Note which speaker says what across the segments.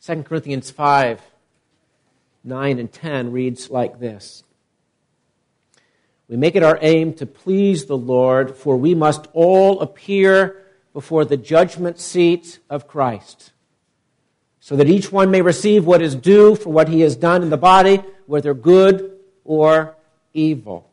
Speaker 1: 2 Corinthians 5, 9 and 10 reads like this. We make it our aim to please the Lord, for we must all appear before the judgment seat of Christ, so that each one may receive what is due for what he has done in the body, whether good or evil.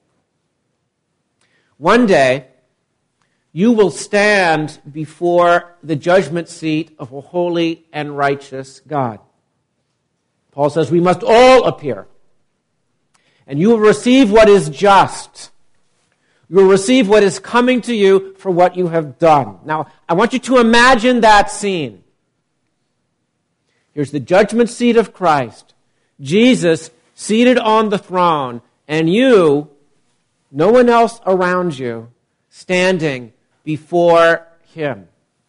Speaker 1: One day, you will stand before the judgment seat of a holy and righteous God. Paul says we must all appear. And you will receive what is just. You will receive what is coming to you for what you have done. Now, I want you to imagine that scene. Here's the judgment seat of Christ. Jesus seated on the throne, and you, no one else around you, standing before him.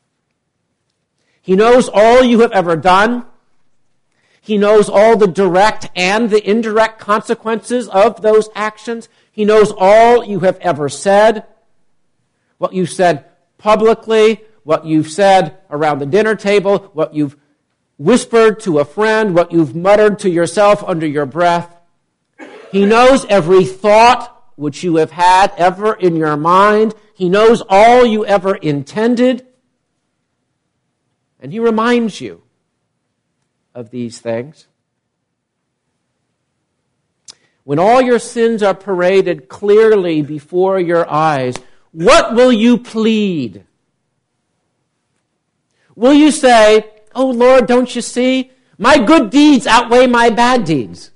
Speaker 1: He knows all you have ever done. He knows all the direct and the indirect consequences of those actions. He knows all you have ever said, what you've said publicly, what you've said around the dinner table, what you've whispered to a friend, what you've muttered to yourself under your breath. He knows every thought which you have had ever in your mind. He knows all you ever intended. And he reminds you of these things. When all your sins are paraded clearly before your eyes, what will you plead? Will you say, "Oh Lord, don't you see? My good deeds outweigh my bad deeds"?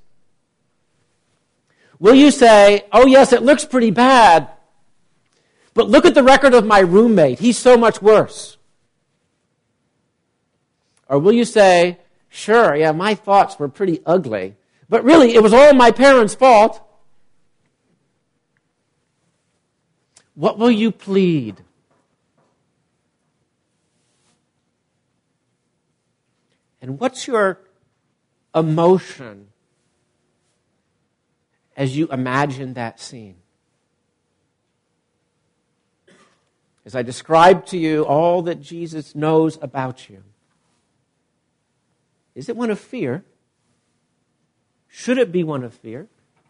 Speaker 1: Will you say, "Oh yes, it looks pretty bad, but look at the record of my roommate. He's so much worse"? Or will you say, "Sure, yeah, my thoughts were pretty ugly, but really it was all my parents' fault"? What will you plead? And what's your emotion as you imagine that scene? As I describe to you all that Jesus knows about you, is it one of fear? Should it be one of fear?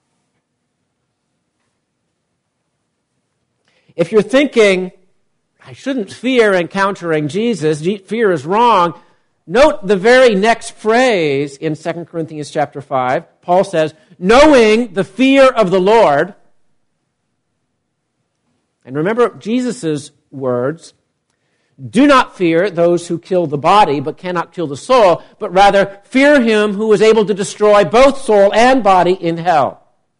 Speaker 1: If you're thinking, I shouldn't fear encountering Jesus, fear is wrong, note the very next phrase in 2 Corinthians chapter 5. Paul says, knowing the fear of the Lord. And remember Jesus' words, do not fear those who kill the body, but cannot kill the soul, but rather fear him who is able to destroy both soul and body in hell.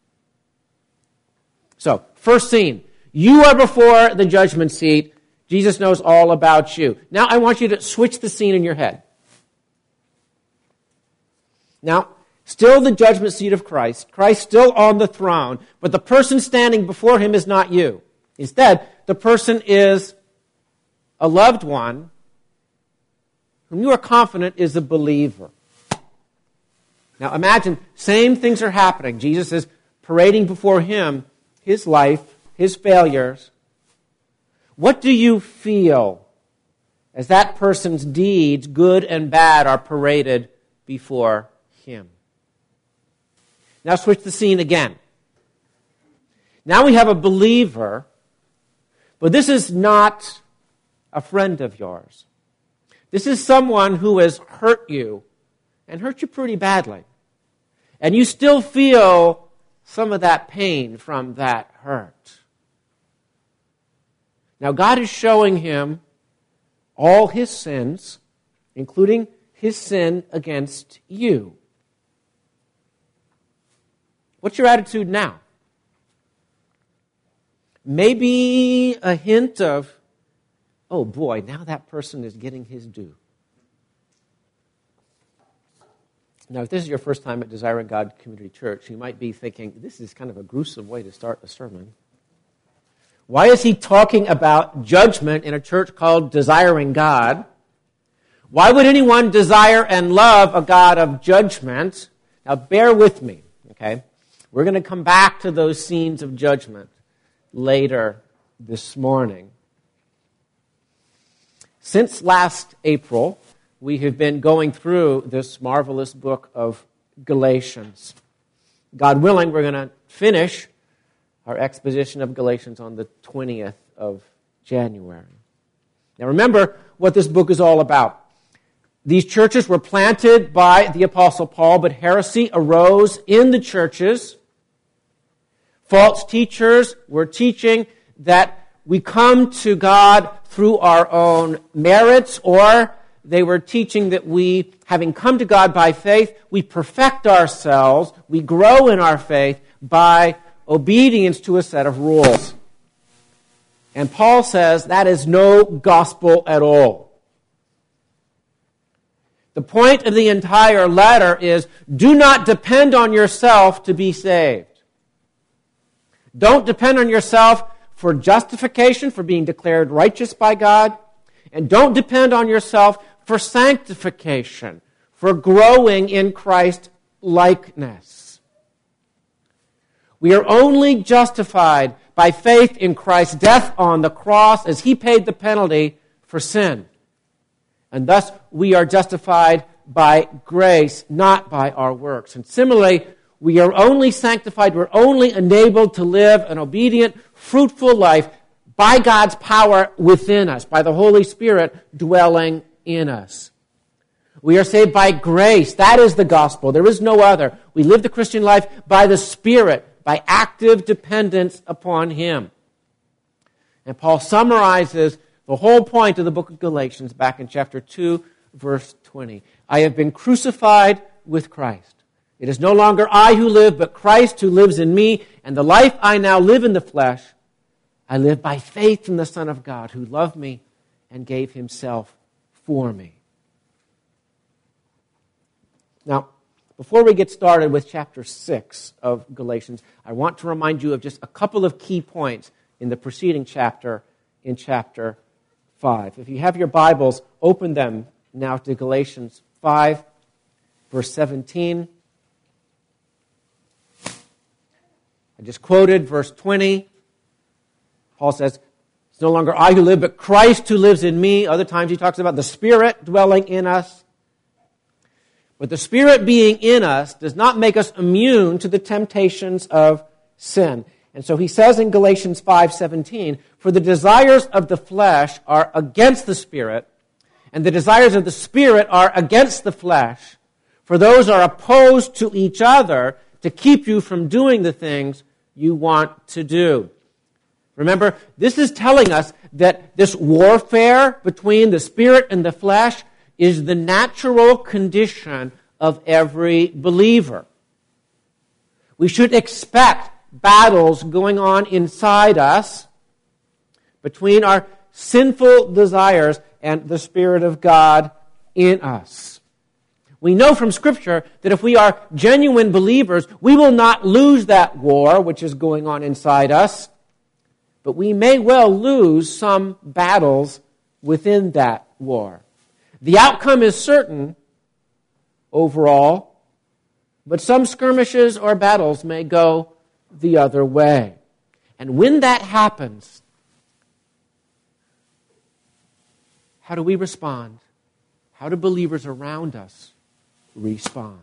Speaker 1: So, first scene. You are before the judgment seat. Jesus knows all about you. Now I want you to switch the scene in your head. Now, still the judgment seat of Christ. Christ still on the throne, but the person standing before him is not you. Instead, the person is a loved one whom you are confident is a believer. Now imagine, same things are happening. Jesus is parading before him his life, his failures. What do you feel as that person's deeds, good and bad, are paraded before him? Now switch the scene again. Now we have a believer, but this is not a friend of yours. This is someone who has hurt you, and hurt you pretty badly. And you still feel some of that pain from that hurt. Now God is showing him all his sins, including his sin against you. What's your attitude now? Maybe a hint of, oh boy, now that person is getting his due. Now, if this is your first time at Desiring God Community Church, you might be thinking, this is kind of a gruesome way to start a sermon. Why is he talking about judgment in a church called Desiring God? Why would anyone desire and love a God of judgment? Now, bear with me, okay? We're going to come back to those scenes of judgment later this morning. Since last April, we have been going through this marvelous book of Galatians. God willing, we're going to finish our exposition of Galatians on the 20th of January. Now remember what this book is all about. These churches were planted by the Apostle Paul, but heresy arose in the churches. False teachers were teaching that we come to God through our own merits, or they were teaching that we, having come to God by faith, we perfect ourselves, we grow in our faith by obedience to a set of rules. And Paul says that is no gospel at all. The point of the entire letter is, do not depend on yourself to be saved. Don't depend on yourself for justification, for being declared righteous by God. And don't depend on yourself for sanctification, for growing in Christ likeness. We are only justified by faith in Christ's death on the cross as he paid the penalty for sin. And thus we are justified by grace, not by our works. And similarly, we are only sanctified, we're only enabled to live an obedient, fruitful life by God's power within us, by the Holy Spirit dwelling in us. We are saved by grace. That is the gospel. There is no other. We live the Christian life by the Spirit, by active dependence upon Him. And Paul summarizes the whole point of the book of Galatians back in chapter 2, verse 20. I have been crucified with Christ. It is no longer I who live, but Christ who lives in me. And the life I now live in the flesh, I live by faith in the Son of God who loved me and gave Himself for me. Now, before we get started with chapter 6 of Galatians, I want to remind you of just a couple of key points in the preceding chapter, in chapter 5. If you have your Bibles, open them now to Galatians 5, verse 17. I just quoted verse 20. Paul says, it's no longer I who live, but Christ who lives in me. Other times he talks about the Spirit dwelling in us. But the Spirit being in us does not make us immune to the temptations of sin. And so he says in Galatians 5:17, for the desires of the flesh are against the Spirit, and the desires of the Spirit are against the flesh. For those are opposed to each other to keep you from doing the things you want to do. Remember, this is telling us that this warfare between the Spirit and the flesh is the natural condition of every believer. We should expect battles going on inside us between our sinful desires and the Spirit of God in us. We know from Scripture that if we are genuine believers, we will not lose that war which is going on inside us, but we may well lose some battles within that war. The outcome is certain overall, but some skirmishes or battles may go the other way. And when that happens, how do we respond? How do believers around us respond?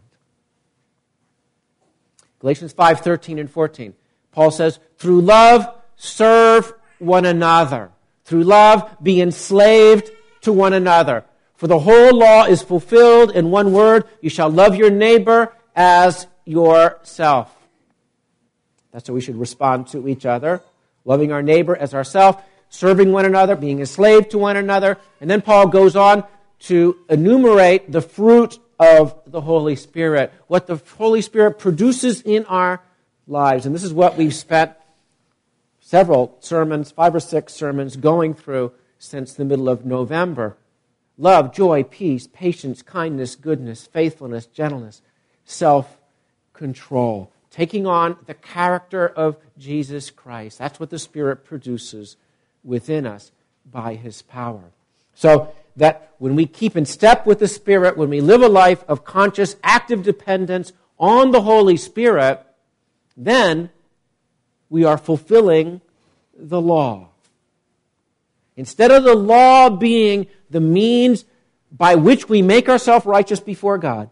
Speaker 1: Galatians 5:13 and 14. Paul says, through love, serve one another. Through love, be enslaved to one another. For the whole law is fulfilled in one word, you shall love your neighbor as yourself. That's how we should respond to each other. Loving our neighbor as ourselves, serving one another, being enslaved to one another. And then Paul goes on to enumerate the fruit of the Holy Spirit, what the Holy Spirit produces in our lives. And this is what we've spent several sermons, 5 or 6 sermons, going through since the middle of November. Love, joy, peace, patience, kindness, goodness, faithfulness, gentleness, self-control. Taking on the character of Jesus Christ. That's what the Spirit produces within us by His power. So that when we keep in step with the Spirit, when we live a life of conscious, active dependence on the Holy Spirit, then we are fulfilling the law. Instead of the law being the means by which we make ourselves righteous before God.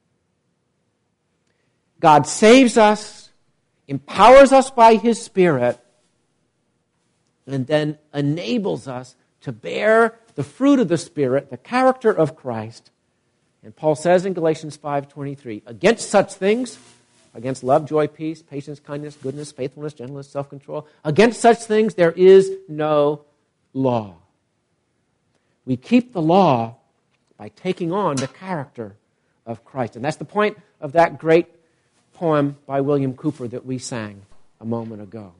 Speaker 1: God saves us, empowers us by His Spirit, and then enables us to bear the fruit of the Spirit, the character of Christ. And Paul says in Galatians 5:23, against such things, against love, joy, peace, patience, kindness, goodness, faithfulness, gentleness, self-control, against such things there is no law. We keep the law by taking on the character of Christ. And that's the point of that great poem by William Cowper that we sang a moment ago.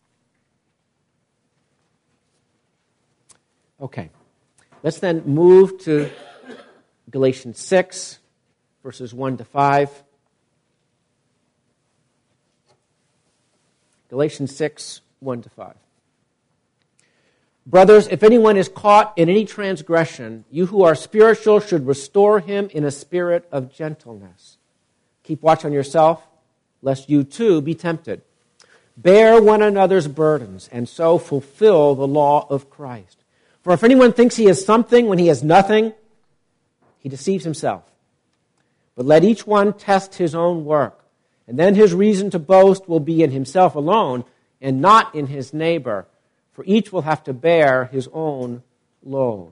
Speaker 1: Okay, let's then move to Galatians 6, verses 1 to 5. Galatians 6, 1 to 5. Brothers, if anyone is caught in any transgression, you who are spiritual should restore him in a spirit of gentleness. Keep watch on yourself, lest you too be tempted. Bear one another's burdens, and so fulfill the law of Christ. For if anyone thinks he has something when he has nothing, he deceives himself. But let each one test his own work, and then his reason to boast will be in himself alone, and not in his neighbor. For each will have to bear his own load.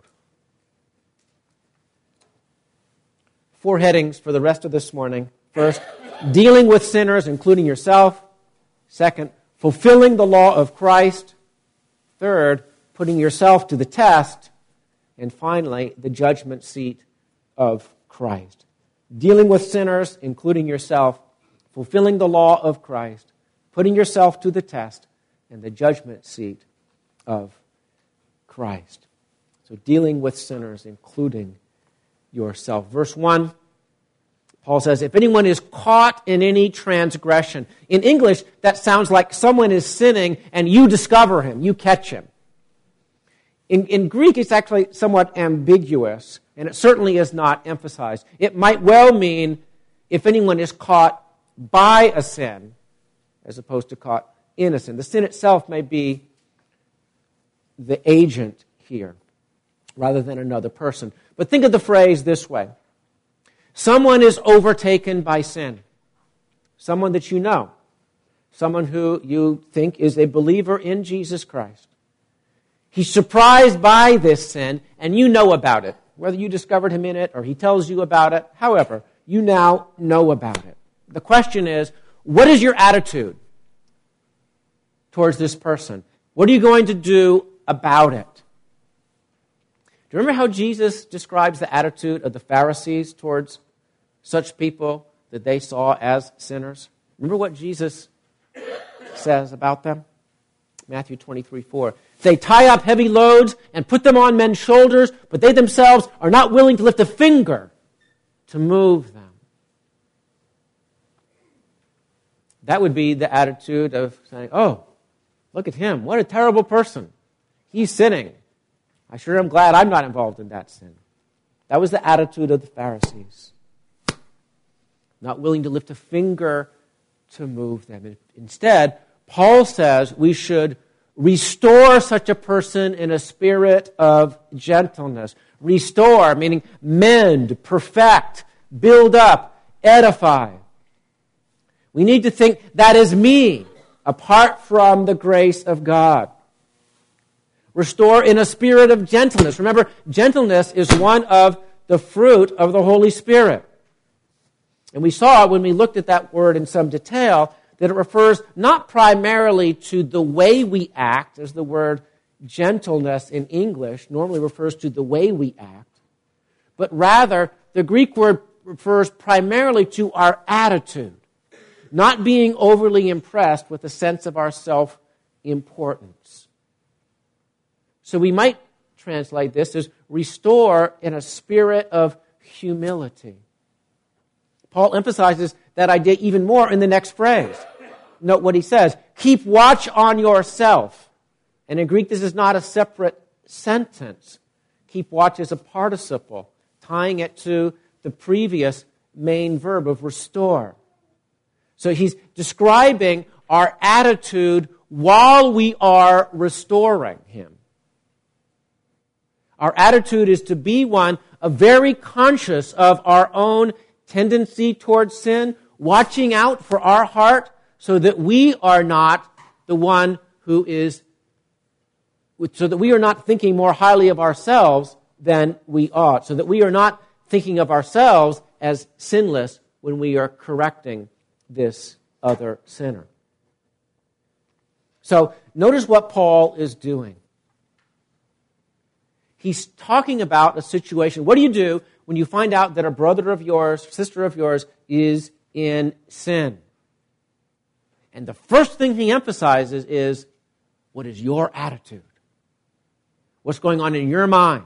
Speaker 1: 4 headings for the rest of this morning. First, dealing with sinners, including yourself. Second, fulfilling the law of Christ. Third, putting yourself to the test. And finally, the judgment seat of Christ. Dealing with sinners, including yourself. Fulfilling the law of Christ. Putting yourself to the test. And the judgment seat of Christ. So dealing with sinners, including yourself. Verse 1, Paul says, if anyone is caught in any transgression. In English, that sounds like someone is sinning and you discover him, you catch him. In Greek, it's actually somewhat ambiguous, and it certainly is not emphasized. It might well mean if anyone is caught by a sin, as opposed to caught in a sin. The sin itself may be the agent here, rather than another person. But think of the phrase this way. Someone is overtaken by sin. Someone that you know. Someone who you think is a believer in Jesus Christ. He's surprised by this sin, and you know about it. Whether you discovered him in it or he tells you about it, however, you now know about it. The question is, what is your attitude towards this person? What are you going to do about it? Do you remember how Jesus describes the attitude of the Pharisees towards such people that they saw as sinners? Remember what Jesus says about them? Matthew 23:4. They tie up heavy loads and put them on men's shoulders, but they themselves are not willing to lift a finger to move them. That would be the attitude of saying, oh, look at him. What a terrible person. He's sinning. I sure am glad I'm not involved in that sin. That was the attitude of the Pharisees. Not willing to lift a finger to move them. Instead, Paul says we should restore such a person in a spirit of gentleness. Restore, meaning mend, perfect, build up, edify. We need to think, that is me, apart from the grace of God. Restore in a spirit of gentleness. Remember, gentleness is one of the fruit of the Holy Spirit. And we saw when we looked at that word in some detail that it refers not primarily to the way we act, as the word gentleness in English normally refers to the way we act, but rather the Greek word refers primarily to our attitude, not being overly impressed with a sense of our self-importance. So we might translate this as restore in a spirit of humility. Paul emphasizes that idea even more in the next phrase. Note what he says. Keep watch on yourself. And in Greek, this is not a separate sentence. Keep watch is a participle, tying it to the previous main verb of restore. So he's describing our attitude while we are restoring him. Our attitude is to be one very conscious of our own tendency towards sin, watching out for our heart so that we are not the one who is, so that we are not thinking more highly of ourselves than we ought, so that we are not thinking of ourselves as sinless when we are correcting this other sinner. So notice what Paul is doing. He's talking about a situation. What do you do when you find out that a brother of yours, sister of yours, is in sin? And the first thing he emphasizes is, what is your attitude? What's going on in your mind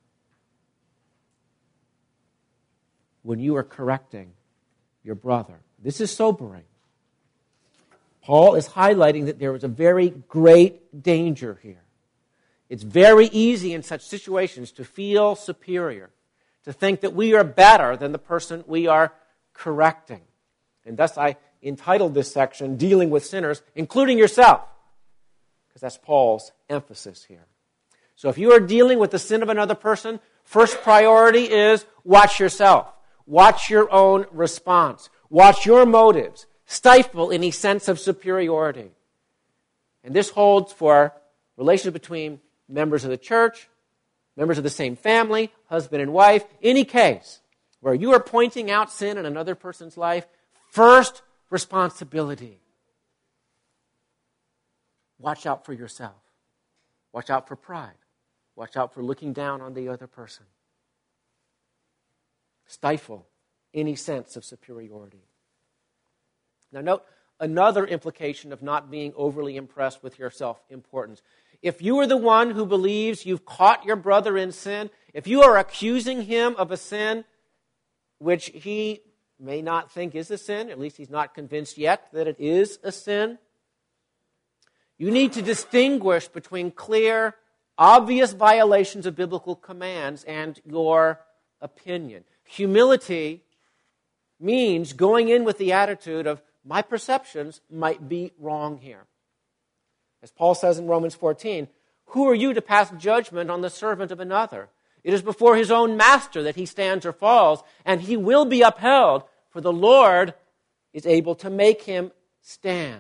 Speaker 1: when you are correcting your brother? This is sobering. Paul is highlighting that there is a very great danger here. It's very easy in such situations to feel superior, to think that we are better than the person we are correcting. And thus I entitled this section, Dealing with Sinners, including yourself, because that's Paul's emphasis here. So if you are dealing with the sin of another person, first priority is watch yourself. Watch your own response. Watch your motives. Stifle any sense of superiority. And this holds for relations between members of the church, members of the same family, husband and wife. Any case where you are pointing out sin in another person's life, first responsibility. Watch out for yourself. Watch out for pride. Watch out for looking down on the other person. Stifle any sense of superiority. Now note another implication of not being overly impressed with your self-importance. If you are the one who believes you've caught your brother in sin, if you are accusing him of a sin which he may not think is a sin, at least he's not convinced yet that it is a sin, you need to distinguish between clear, obvious violations of biblical commands and your opinion. Humility means going in with the attitude of, my perceptions might be wrong here. As Paul says in Romans 14, who are you to pass judgment on the servant of another? It is before his own master that he stands or falls, and he will be upheld, for the Lord is able to make him stand.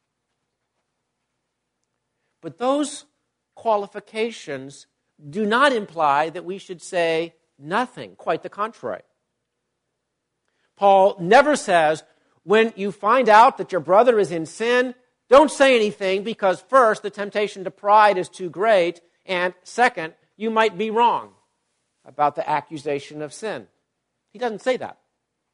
Speaker 1: But those qualifications do not imply that we should say nothing. Quite the contrary. Paul never says, when you find out that your brother is in sin, don't say anything because first, the temptation to pride is too great, and second, you might be wrong about the accusation of sin. He doesn't say that.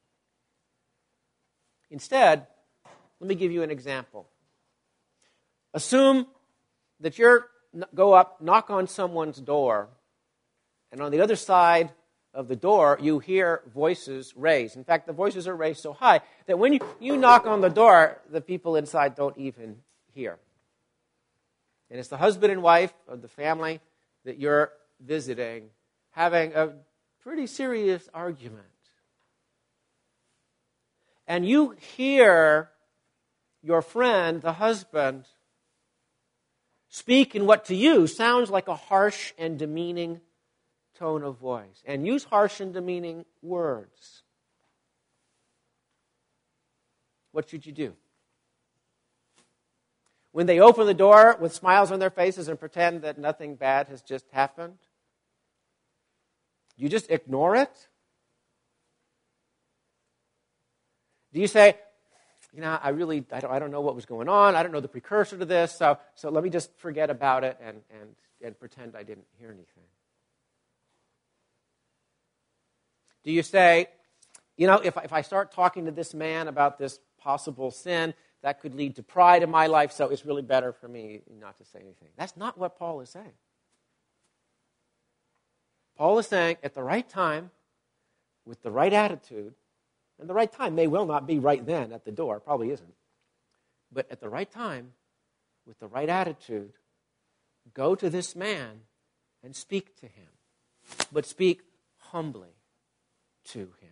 Speaker 1: Instead, let me give you an example. Assume that you go up, knock on someone's door, and on the other side of the door, you hear voices raised. In fact, the voices are raised so high that when you knock on the door, the people inside don't even hear. And it's the husband and wife of the family that you're visiting having a pretty serious argument. And you hear your friend, the husband, speak in what to you sounds like a harsh and demeaning tone of voice, and use harsh and demeaning words. What should you do? When they open the door with smiles on their faces and pretend that nothing bad has just happened, do you just ignore it? Do you say, I don't know what was going on. I don't know the precursor to this, so let me just forget about it and pretend I didn't hear anything? Do you say, if I start talking to this man about this possible sin, that could lead to pride in my life, so it's really better for me not to say anything? That's not what Paul is saying. Paul is saying, at the right time, with the right attitude, and the right time may well not be right then at the door, probably isn't, but at the right time, with the right attitude, go to this man and speak to him, but speak humbly to him.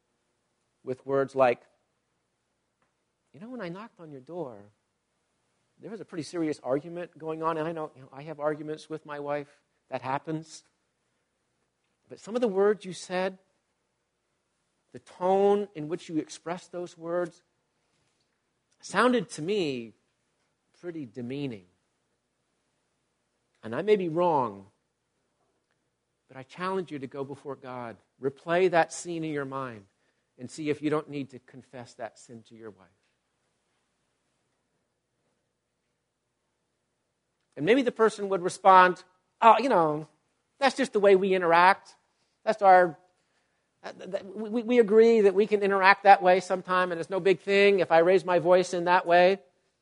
Speaker 1: With words like, when I knocked on your door, there was a pretty serious argument going on, and I know I have arguments with my wife. That happens. But some of the words you said, the tone in which you expressed those words, sounded to me pretty demeaning. And I may be wrong, but I challenge you to go before God, replay that scene in your mind, and see if you don't need to confess that sin to your wife. And maybe the person would respond, oh, that's just the way we interact. That's we agree that we can interact that way sometime, and it's no big thing if I raise my voice in that way.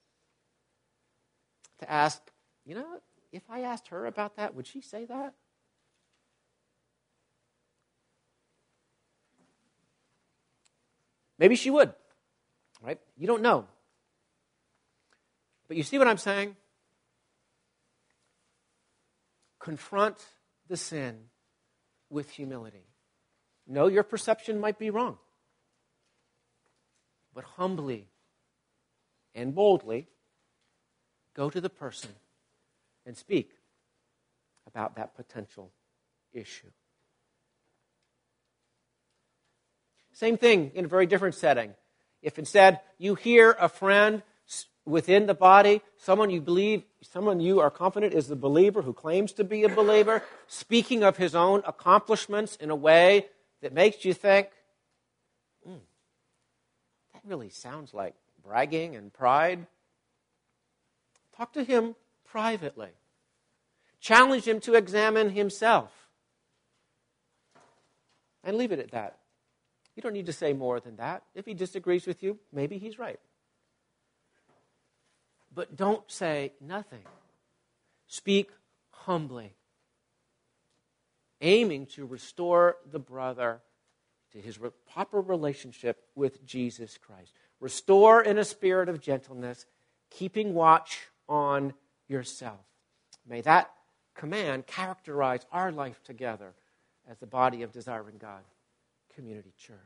Speaker 1: To ask, if I asked her about that, would she say that? Maybe she would, right? You don't know. But you see what I'm saying? Confront the sin with humility. No, your perception might be wrong. But humbly and boldly, go to the person and speak about that potential issue. Same thing in a very different setting. If instead you hear a friend within the body, someone you are confident is the believer who claims to be a believer, speaking of his own accomplishments in a way that makes you think, that really sounds like bragging and pride. Talk to him privately. Challenge him to examine himself. And leave it at that. You don't need to say more than that. If he disagrees with you, maybe he's right. But don't say nothing. Speak humbly, aiming to restore the brother to his proper relationship with Jesus Christ. Restore in a spirit of gentleness, keeping watch on yourself. May that command characterize our life together as the body of Desiring God Community Church.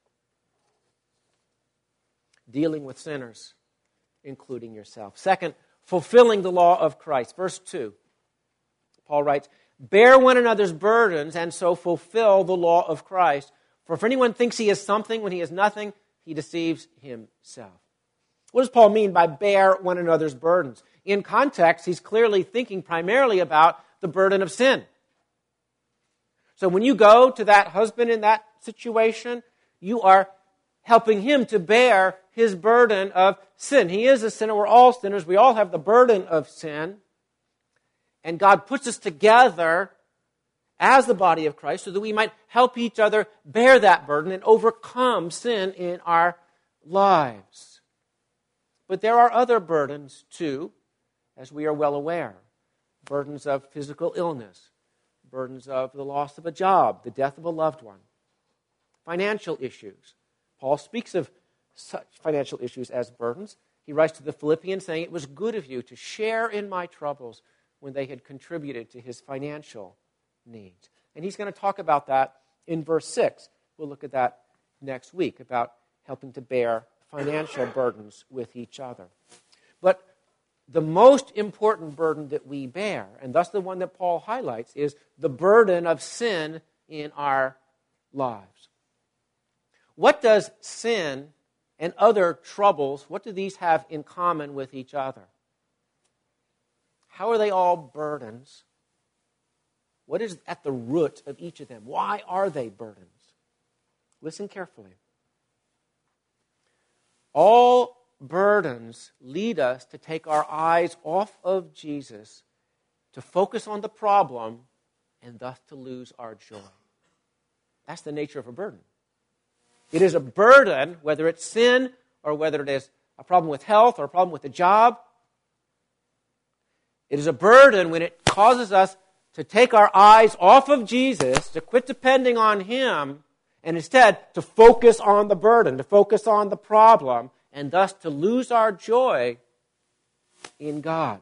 Speaker 1: Dealing with sinners, including yourself. Second, fulfilling the law of Christ. Verse 2, Paul writes, bear one another's burdens and so fulfill the law of Christ. For if anyone thinks he is something when he is nothing, he deceives himself. What does Paul mean by bear one another's burdens? In context, he's clearly thinking primarily about the burden of sin. So when you go to that husband in that situation, you are helping him to bear his burden of sin. He is a sinner. We're all sinners. We all have the burden of sin. And God puts us together as the body of Christ so that we might help each other bear that burden and overcome sin in our lives. But there are other burdens too, as we are well aware. Burdens of physical illness, burdens of the loss of a job, the death of a loved one, financial issues. Paul speaks of such financial issues as burdens. He writes to the Philippians saying, it was good of you to share in my troubles when they had contributed to his financial needs. And he's going to talk about that in verse 6. We'll look at that next week, about helping to bear financial burdens with each other. But the most important burden that we bear, and thus the one that Paul highlights, is the burden of sin in our lives. What does sin and other troubles, what do these have in common with each other? How are they all burdens? What is at the root of each of them? Why are they burdens? Listen carefully. All burdens lead us to take our eyes off of Jesus, to focus on the problem, and thus to lose our joy. That's the nature of a burden. It is a burden, whether it's sin or whether it is a problem with health or a problem with a job. It is a burden when it causes us to take our eyes off of Jesus, to quit depending on him, and instead to focus on the burden, to focus on the problem, and thus to lose our joy in God.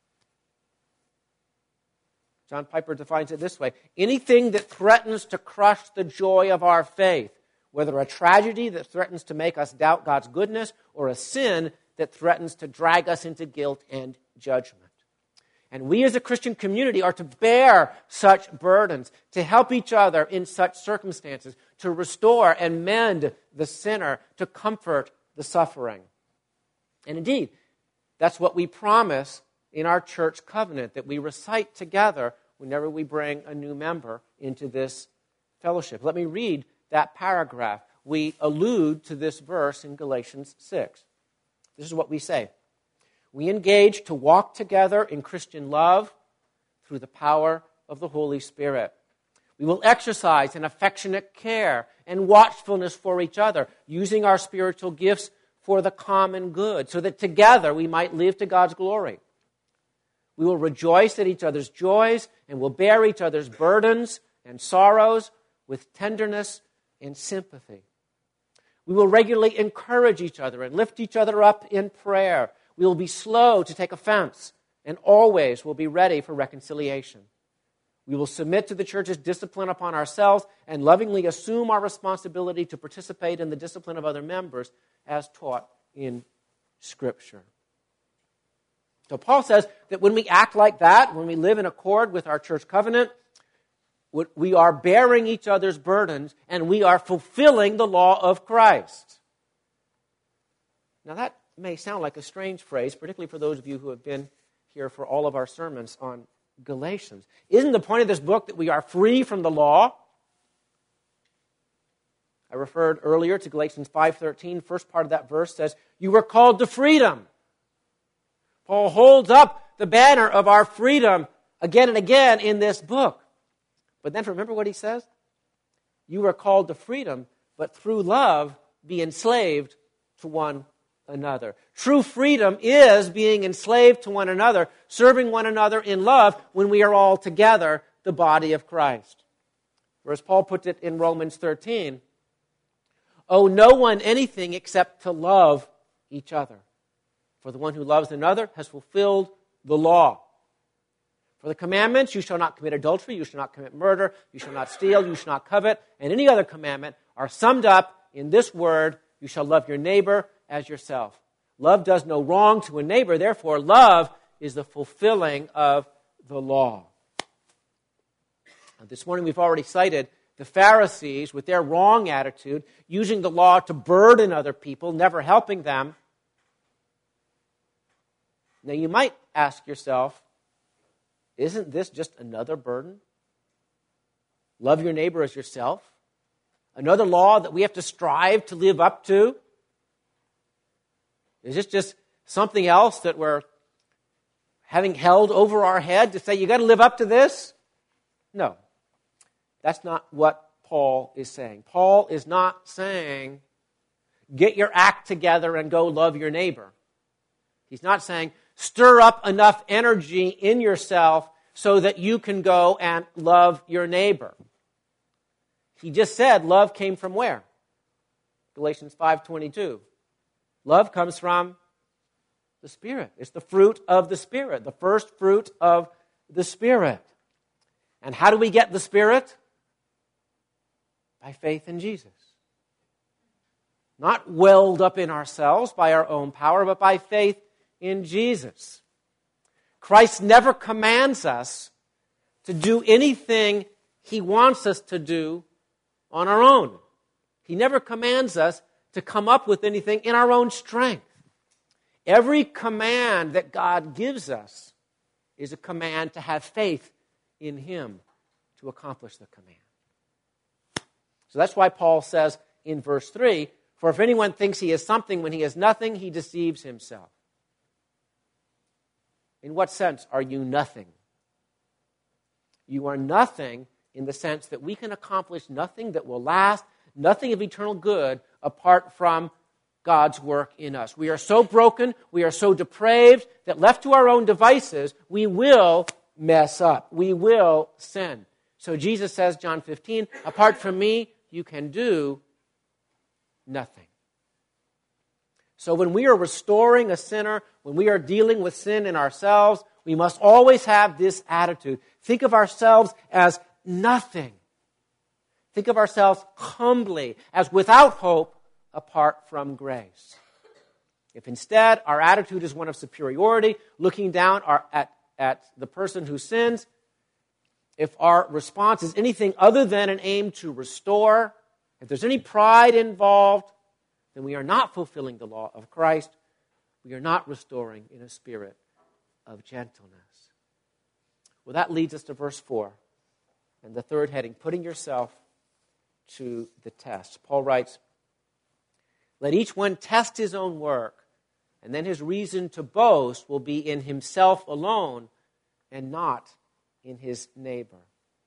Speaker 1: John Piper defines it this way: anything that threatens to crush the joy of our faith, whether a tragedy that threatens to make us doubt God's goodness or a sin that threatens to drag us into guilt and judgment. And we as a Christian community are to bear such burdens, to help each other in such circumstances, to restore and mend the sinner, to comfort the suffering. And indeed, that's what we promise in our church covenant, that we recite together whenever we bring a new member into this fellowship. Let me read that paragraph. We allude to this verse in Galatians 6. This is what we say. We engage to walk together in Christian love through the power of the Holy Spirit. We will exercise an affectionate care and watchfulness for each other, using our spiritual gifts for the common good, so that together we might live to God's glory. We will rejoice at each other's joys and will bear each other's burdens and sorrows with tenderness and sympathy. We will regularly encourage each other and lift each other up in prayer. We will be slow to take offense and always will be ready for reconciliation. We will submit to the church's discipline upon ourselves and lovingly assume our responsibility to participate in the discipline of other members as taught in Scripture. So Paul says that when we act like that, when we live in accord with our church covenant, we are bearing each other's burdens and we are fulfilling the law of Christ. Now that may sound like a strange phrase, particularly for those of you who have been here for all of our sermons on Galatians. Isn't the point of this book that we are free from the law? I referred earlier to Galatians 5:13. First part of that verse says, you were called to freedom. Paul holds up the banner of our freedom again and again in this book. But then remember what he says? You were called to freedom, but through love be enslaved to one another. True freedom is being enslaved to one another, serving one another in love when we are all together, the body of Christ. Or as Paul put it in Romans 13, owe no one anything except to love each other. For the one who loves another has fulfilled the law. For the commandments, you shall not commit adultery, you shall not commit murder, you shall not steal, you shall not covet, and any other commandment are summed up in this word, you shall love your neighbor as yourself. Love does no wrong to a neighbor, therefore love is the fulfilling of the law. Now, this morning we've already cited the Pharisees with their wrong attitude, using the law to burden other people, never helping them. Now you might ask yourself, isn't this just another burden? Love your neighbor as yourself? Another law that we have to strive to live up to? Is this just something else that we're having held over our head to say, you got to live up to this? No. That's not what Paul is saying. Paul is not saying, get your act together and go love your neighbor. He's not saying, stir up enough energy in yourself so that you can go and love your neighbor. He just said love came from where? Galatians 5:22. Love comes from the Spirit. It's the fruit of the Spirit, the first fruit of the Spirit. And how do we get the Spirit? By faith in Jesus. Not welled up in ourselves by our own power, but by faith in Jesus. Christ never commands us to do anything He wants us to do on our own. He never commands us to come up with anything in our own strength. Every command that God gives us is a command to have faith in Him to accomplish the command. So that's why Paul says in verse 3, for if anyone thinks he is something when he is nothing, he deceives himself. In what sense are you nothing? You are nothing in the sense that we can accomplish nothing that will last, nothing of eternal good apart from God's work in us. We are so broken, we are so depraved that left to our own devices, we will mess up. We will sin. So Jesus says, John 15, apart from me, you can do nothing. So when we are restoring a sinner, when we are dealing with sin in ourselves, we must always have this attitude. Think of ourselves as nothing. Think of ourselves humbly, as without hope apart from grace. If instead our attitude is one of superiority, looking down at the person who sins, if our response is anything other than an aim to restore, if there's any pride involved, then we are not fulfilling the law of Christ. We are not restoring in a spirit of gentleness. Well, that leads us to verse 4. And the third heading, putting yourself to the test. Paul writes, let each one test his own work, and then his reason to boast will be in himself alone and not in his neighbor.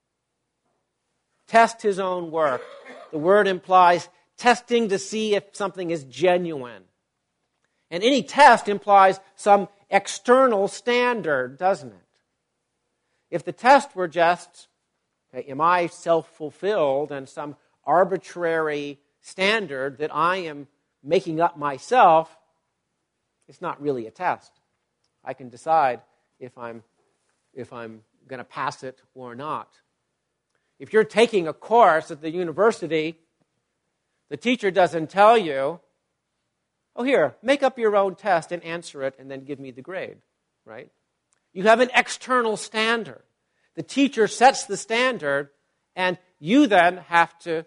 Speaker 1: Test his own work. The word implies testing to see if something is genuine. And any test implies some external standard, doesn't it? If the test were just, okay, am I self-fulfilled and some arbitrary standard that I am making up myself, it's not really a test. I can decide if I'm going to pass it or not. If you're taking a course at the university, the teacher doesn't tell you, oh, here, make up your own test and answer it and then give me the grade, right? You have an external standard. The teacher sets the standard, and you then have to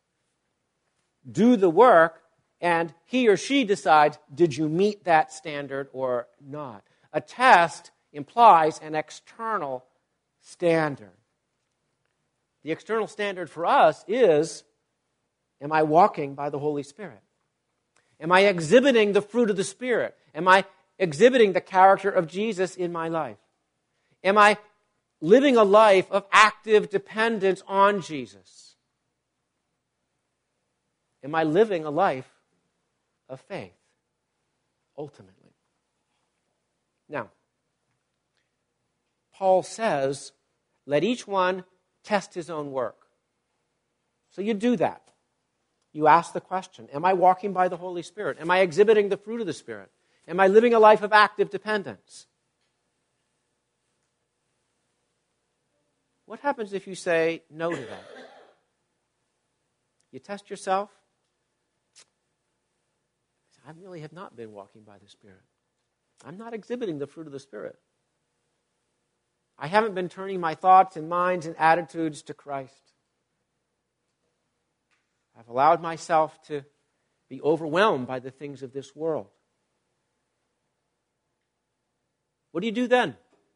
Speaker 1: do the work, and he or she decides, did you meet that standard or not? A test implies an external standard. The external standard for us is, am I walking by the Holy Spirit? Am I exhibiting the fruit of the Spirit? Am I exhibiting the character of Jesus in my life? Am I living a life of active dependence on Jesus? Am I living a life of faith, ultimately? Now, Paul says, let each one test his own work. So you do that. You ask the question, am I walking by the Holy Spirit? Am I exhibiting the fruit of the Spirit? Am I living a life of active dependence? What happens if you say no to that? You test yourself. I really have not been walking by the Spirit. I'm not exhibiting the fruit of the Spirit. I haven't been turning my thoughts and minds and attitudes to Christ. I've allowed myself to be overwhelmed by the things of this world. What do you do then?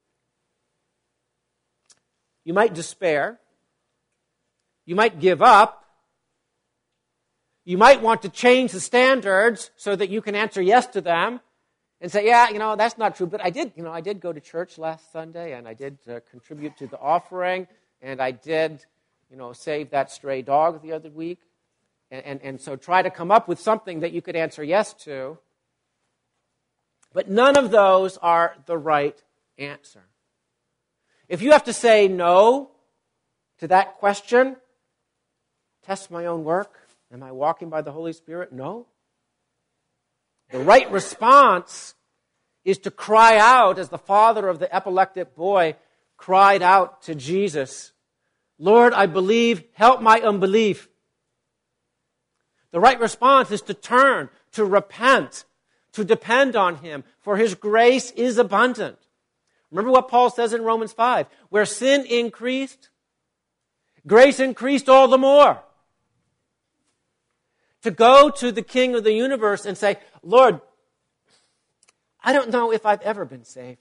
Speaker 1: You might despair. You might give up. You might want to change the standards so that you can answer yes to them and say, yeah, that's not true, but I did go to church last Sunday, and I did contribute to the offering, and I did, save that stray dog the other week. And so try to come up with something that you could answer yes to. But none of those are the right answer. If you have to say no to that question, test my own work, am I walking by the Holy Spirit? No. The right response is to cry out, as the father of the epileptic boy cried out to Jesus, Lord, I believe, help my unbelief. The right response is to turn, to repent, to depend on Him, for His grace is abundant. Remember what Paul says in Romans 5, where sin increased, grace increased all the more. To go to the King of the universe and say, Lord, I don't know if I've ever been saved.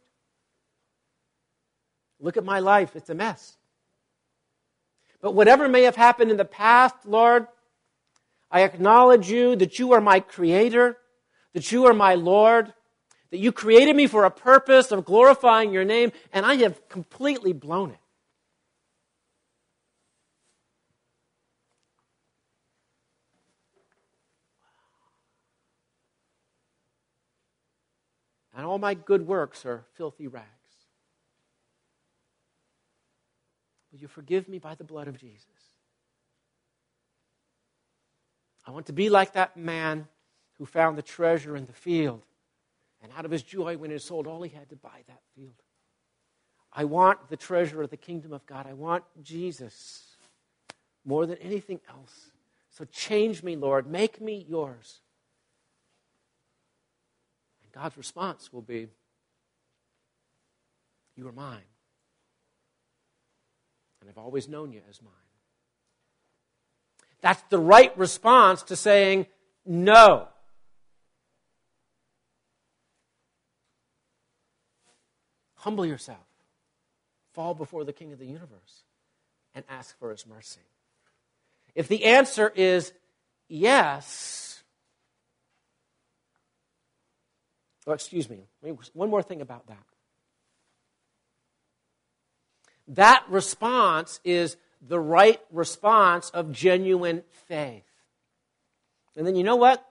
Speaker 1: Look at my life, it's a mess. But whatever may have happened in the past, Lord, I acknowledge you, that you are my creator, that you are my Lord, that you created me for a purpose of glorifying your name, and I have completely blown it. And all my good works are filthy rags. Will you forgive me by the blood of Jesus? I want to be like that man who found the treasure in the field, and out of his joy when he sold all he had to buy that field. I want the treasure of the kingdom of God. I want Jesus more than anything else. So change me, Lord. Make me yours. God's response will be, you are mine. And I've always known you as mine. That's the right response to saying no. Humble yourself. Fall before the King of the universe and ask for his mercy. If the answer is yes, one more thing about that. That response is the right response of genuine faith. And then you know what?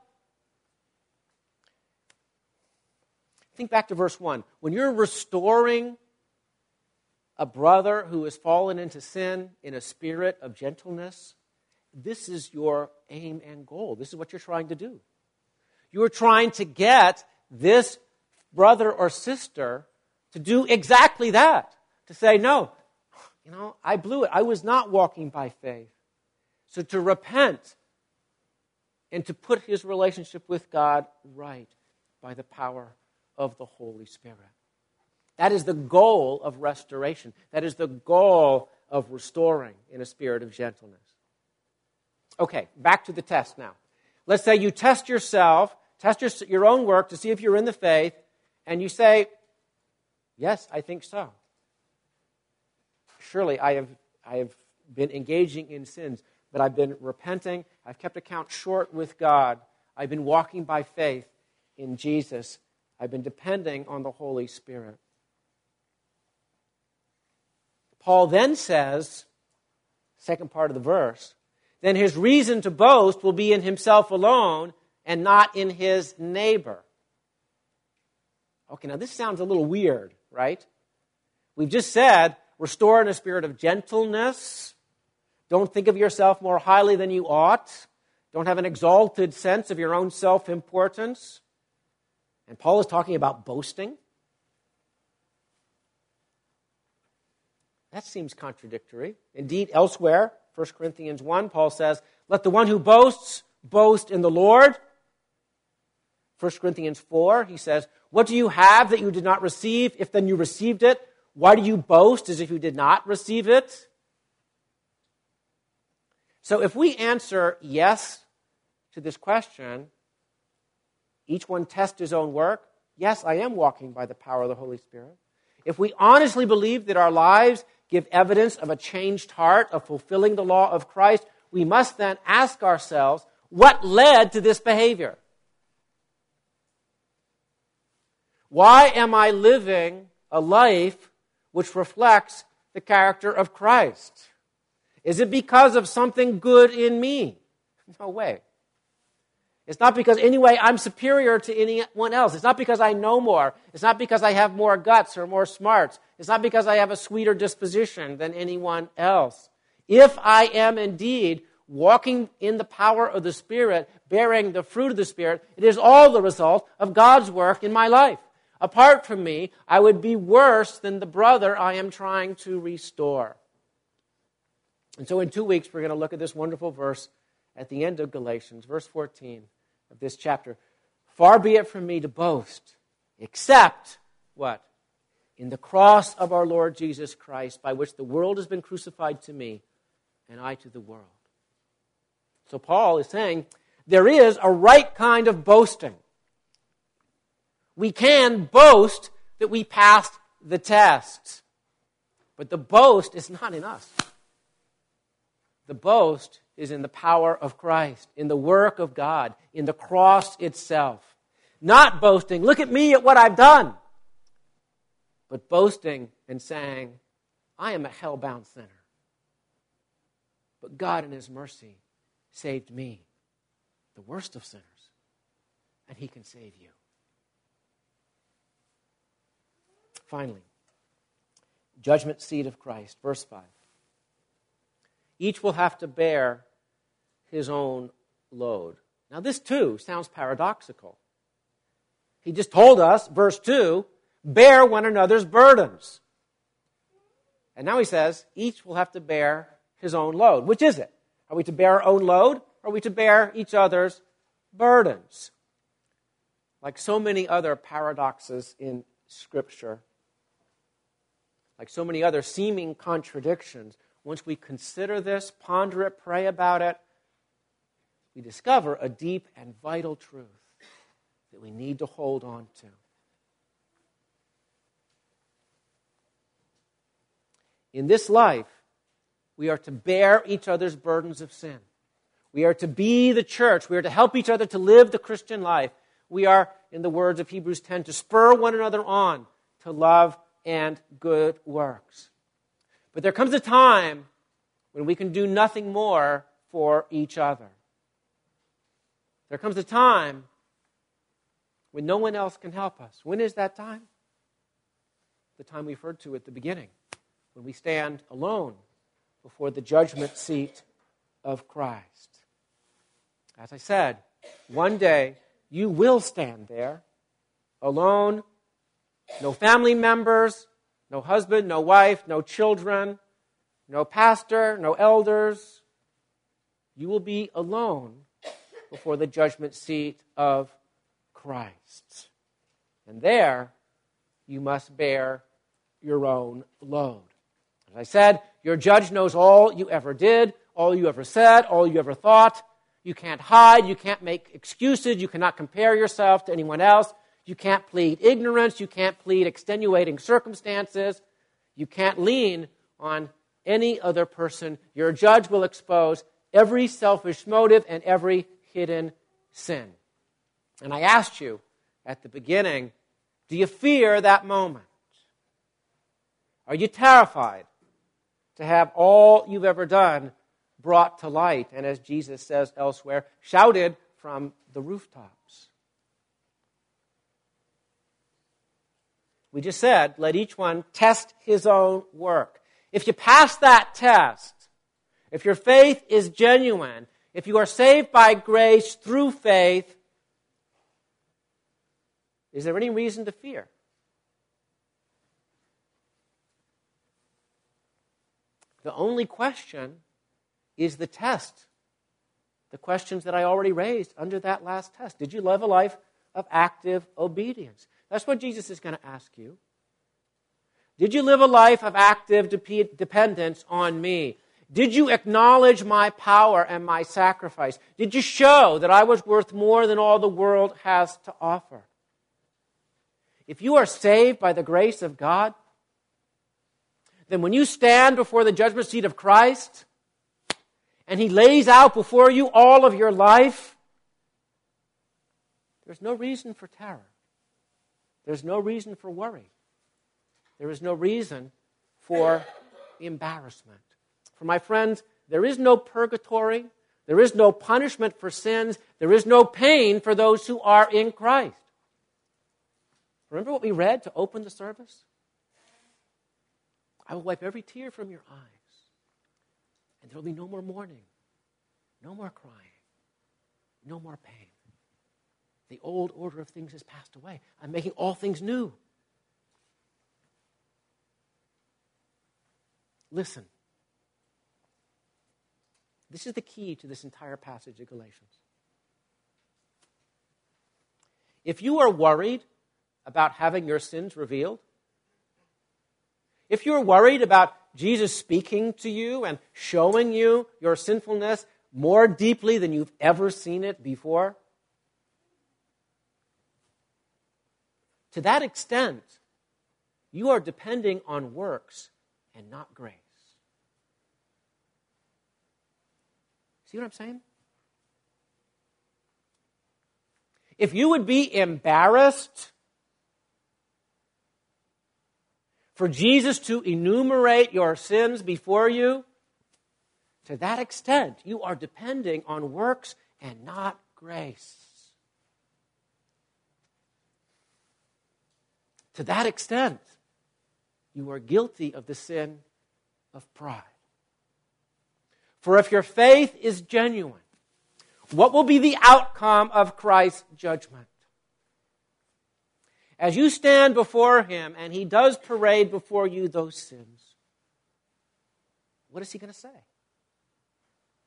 Speaker 1: Think back to verse 1. When you're restoring a brother who has fallen into sin in a spirit of gentleness, this is your aim and goal. This is what you're trying to do. You are trying to get this brother or sister to do exactly that. To say, no, I blew it. I was not walking by faith. So to repent and to put his relationship with God right by the power of the Holy Spirit. That is the goal of restoration. That is the goal of restoring in a spirit of gentleness. Okay, back to the test now. Let's say you test yourself, test your own work to see if you're in the faith, and you say, yes, I think so. Surely I have been engaging in sins, but I've been repenting. I've kept account short with God. I've been walking by faith in Jesus. I've been depending on the Holy Spirit. Paul then says, second part of the verse, then his reason to boast will be in himself alone and not in his neighbor. Okay, now this sounds a little weird, right? We've just said, restore in a spirit of gentleness. Don't think of yourself more highly than you ought. Don't have an exalted sense of your own self-importance. And Paul is talking about boasting. That seems contradictory. Indeed, elsewhere, 1 Corinthians 1, Paul says, let the one who boasts, boast in the Lord. 1 Corinthians 4, he says, what do you have that you did not receive? If then you received it, why do you boast as if you did not receive it? So if we answer yes to this question, each one test his own work, yes, I am walking by the power of the Holy Spirit. If we honestly believe that our lives give evidence of a changed heart, of fulfilling the law of Christ, we must then ask ourselves, what led to this behavior? Why am I living a life which reflects the character of Christ? Is it because of something good in me? No way. It's not because, anyway, I'm superior to anyone else. It's not because I know more. It's not because I have more guts or more smarts. It's not because I have a sweeter disposition than anyone else. If I am indeed walking in the power of the Spirit, bearing the fruit of the Spirit, it is all the result of God's work in my life. Apart from me, I would be worse than the brother I am trying to restore. And so in 2 weeks, we're going to look at this wonderful verse at the end of Galatians, verse 14 of this chapter. Far be it from me to boast, except, what? In the cross of our Lord Jesus Christ, by which the world has been crucified to me, and I to the world. So Paul is saying, there is a right kind of boasting. We can boast that we passed the test. But the boast is not in us. The boast is in the power of Christ, in the work of God, in the cross itself. Not boasting, look at me at what I've done. But boasting and saying, I am a hell-bound sinner. But God in his mercy saved me, the worst of sinners, and he can save you. Finally, judgment seat of Christ, verse 5. Each will have to bear his own load. Now this too sounds paradoxical. He just told us, verse 2, bear one another's burdens. And now he says, each will have to bear his own load. Which is it? Are we to bear our own load? Or are we to bear each other's burdens? like so many other paradoxes in Scripture, like so many other seeming contradictions, once we consider this, ponder it, pray about it, we discover a deep and vital truth that we need to hold on to. In this life, we are to bear each other's burdens of sin. We are to be the church. We are to help each other to live the Christian life. We are, in the words of Hebrews 10, to spur one another on to love and good works. But there comes a time when we can do nothing more for each other. There comes a time when no one else can help us. When is that time? The time we referred to at the beginning, when we stand alone before the judgment seat of Christ. As I said, one day you will stand there alone, no family members, no husband, no wife, no children, no pastor, no elders. You will be alone before the judgment seat of Christ. And there you must bear your own load. As I said, your judge knows all you ever did, all you ever said, all you ever thought. You can't hide. You can't make excuses. You cannot compare yourself to anyone else. You can't plead ignorance. You can't plead extenuating circumstances. You can't lean on any other person. Your judge will expose every selfish motive and every hidden sin. And I asked you at the beginning, do you fear that moment? Are you terrified to have all you've ever done brought to light, and as Jesus says elsewhere, shouted from the rooftops? We just said, let each one test his own work. If you pass that test, if your faith is genuine, if you are saved by grace through faith, is there any reason to fear? The only question is the test. The questions that I already raised under that last test. Did you live a life of active obedience? That's what Jesus is going to ask you. Did you live a life of active dependence on me? Did you acknowledge my power and my sacrifice? Did you show that I was worth more than all the world has to offer? If you are saved by the grace of God, then when you stand before the judgment seat of Christ, and He lays out before you all of your life, there's no reason for terror. There's no reason for worry. There is no reason for embarrassment. For my friends, there is no purgatory. There is no punishment for sins. There is no pain for those who are in Christ. Remember what we read to open the service? I will wipe every tear from your eyes, and there will be no more mourning, no more crying, no more pain. The old order of things has passed away. I'm making all things new. Listen. This is the key to this entire passage of Galatians. If you are worried about having your sins revealed, if you're worried about Jesus speaking to you and showing you your sinfulness more deeply than you've ever seen it before, to that extent, you are depending on works and not grace. See what I'm saying? If you would be embarrassed for Jesus to enumerate your sins before you, to that extent, you are depending on works and not grace. To that extent, you are guilty of the sin of pride. For if your faith is genuine, what will be the outcome of Christ's judgment? As you stand before Him and He does parade before you those sins, what is He going to say?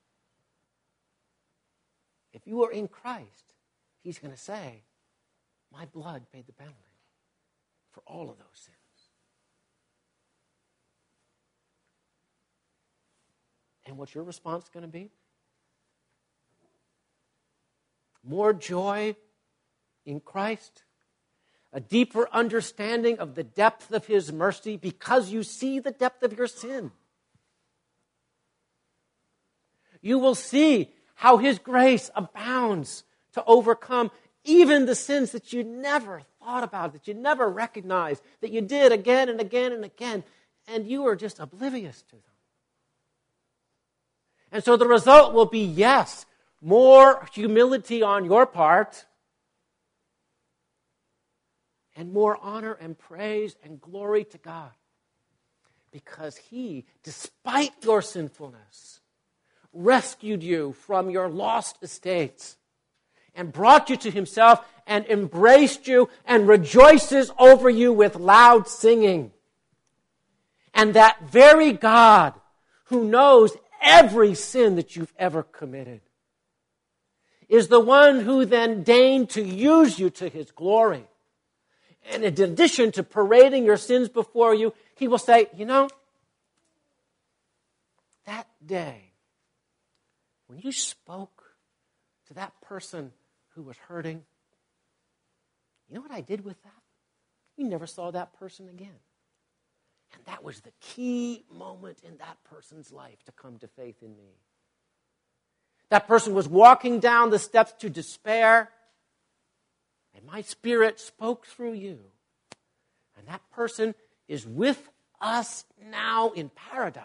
Speaker 1: If you are in Christ, He's going to say, My blood paid the penalty for all of those sins. And what's your response going to be? More joy in Christ, a deeper understanding of the depth of His mercy because you see the depth of your sin. You will see how His grace abounds to overcome even the sins that you never thought about, that you never recognized, that you did again and again and again, and you were just oblivious to them. And so the result will be, yes, more humility on your part, and more honor and praise and glory to God. Because He, despite your sinfulness, rescued you from your lost estates and brought you to Himself and embraced you and rejoices over you with loud singing. And that very God who knows every sin that you've ever committed is the one who then deigned to use you to His glory. And in addition to parading your sins before you, He will say, you know, that day when you spoke to that person who was hurting, you know what I did with that? You never saw that person again. And that was the key moment in that person's life to come to faith in me. That person was walking down the steps to despair, and my Spirit spoke through you. And that person is with us now in paradise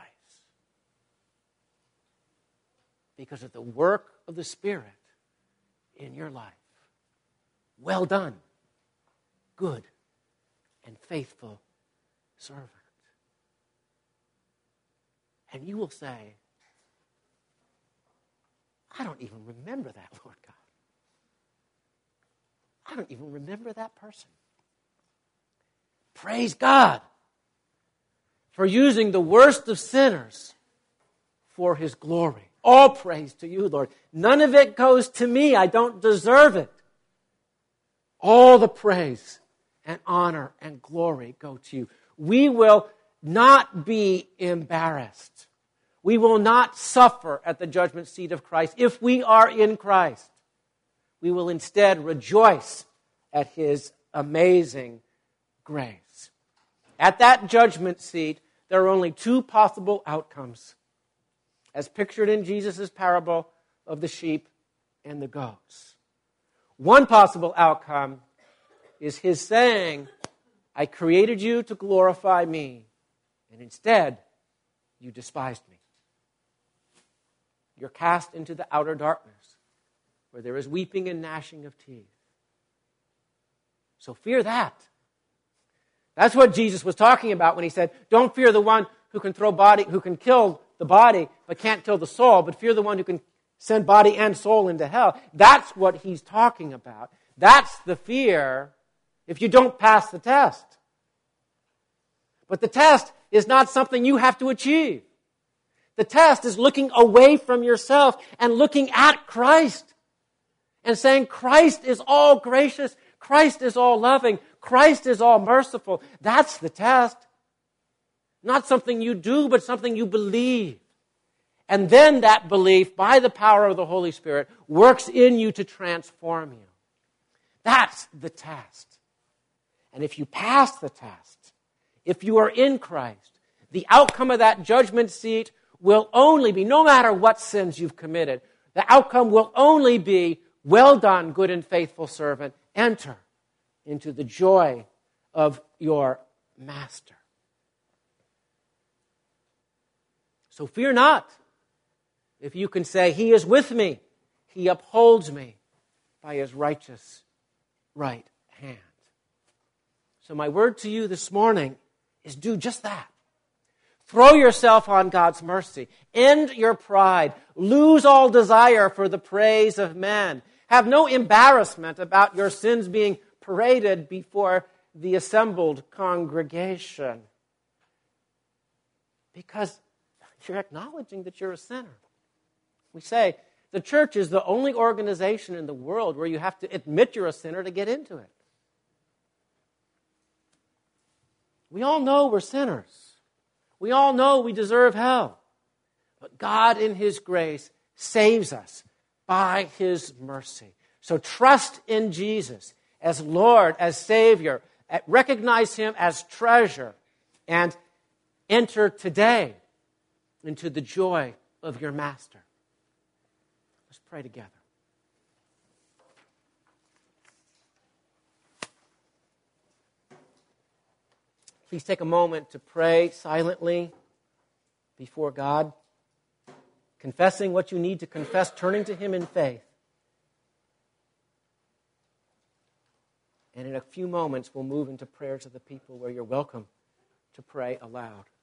Speaker 1: because of the work of the Spirit in your life. Well done, good and faithful servant. And you will say, I don't even remember that, Lord God. I don't even remember that person. Praise God for using the worst of sinners for His glory. All praise to you, Lord. None of it goes to me. I don't deserve it. All the praise and honor and glory go to you. We will not be embarrassed. We will not suffer at the judgment seat of Christ if we are in Christ. We will instead rejoice at His amazing grace. At that judgment seat, there are only two possible outcomes, as pictured in Jesus' parable of the sheep and the goats. One possible outcome is His saying, I created you to glorify me, and instead, you despised me. You're cast into the outer darkness, where there is weeping and gnashing of teeth. So fear that. That's what Jesus was talking about when He said, don't fear the one who can kill the body, but can't kill the soul, but fear the one who can send body and soul into hell. That's what He's talking about. That's the fear if you don't pass the test. But the test is not something you have to achieve. The test is looking away from yourself and looking at Christ and saying, Christ is all gracious, Christ is all loving, Christ is all merciful. That's the test. Not something you do, but something you believe. And then that belief, by the power of the Holy Spirit, works in you to transform you. That's the test. And if you pass the test, if you are in Christ, the outcome of that judgment seat will only be, no matter what sins you've committed, the outcome will only be, well done, good and faithful servant, enter into the joy of your master. So fear not if you can say, He is with me, He upholds me by His righteous right hand. So my word to you this morning is do just that. Throw yourself on God's mercy. End your pride. Lose all desire for the praise of men. Have no embarrassment about your sins being paraded before the assembled congregation. Because you're acknowledging that you're a sinner. We say the church is the only organization in the world where you have to admit you're a sinner to get into it. We all know we're sinners. We all know we deserve hell. But God, in His grace, saves us by His mercy. So trust in Jesus as Lord, as Savior. Recognize Him as treasure. And enter today into the joy of your Master. Let's pray together. Please take a moment to pray silently before God, confessing what you need to confess, turning to Him in faith. And in a few moments, we'll move into prayers of the people where you're welcome to pray aloud.